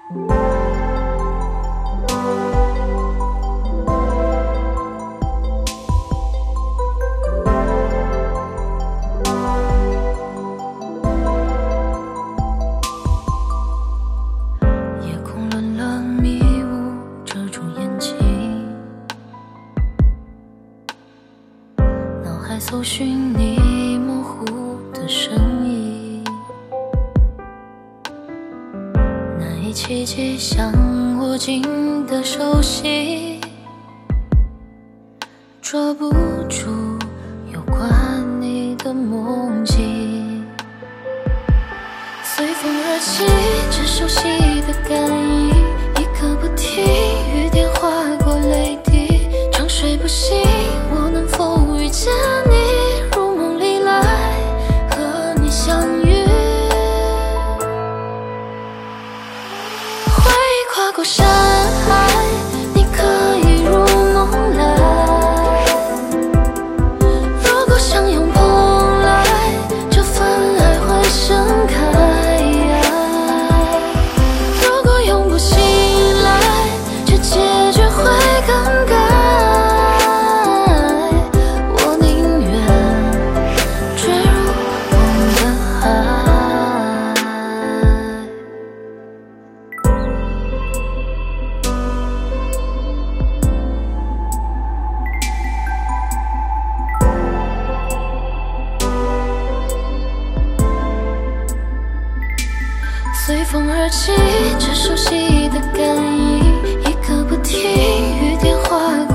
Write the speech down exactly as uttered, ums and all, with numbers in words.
搜寻你模糊的身影，难以企及像握紧的手心，捉不住有关你的梦境。随风而起，这熟悉的感应，一刻不停，雨点划过泪滴，长睡不醒，我能否遇见你？如梦里来，和你相遇。回忆跨过山海，你可以如梦来。如果相拥碰来，这份爱会盛开。如果永不醒来，这结局会更改。随风而起，这熟悉的感应，一刻不停，雨点划过